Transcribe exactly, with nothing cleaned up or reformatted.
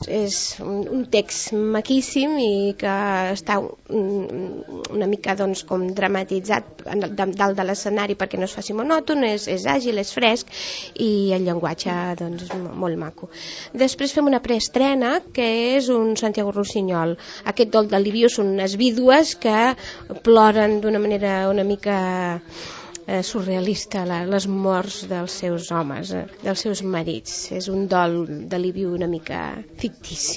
És un text maquíssim i que està una mica doncs, com dramatitzat dalt de l'escenari perquè no es faci monòton, és, és àgil, és fresc i el llenguatge doncs, és molt maco. Després fem una preestrena que és un Santiago Rossinyol. Aquest Dol de Liviu són unes vídues que ploren d'una manera una mica Eh, surrealista, la, les morts dels seus homes, eh, dels seus marits. És un dol de Liviu una mica fictici.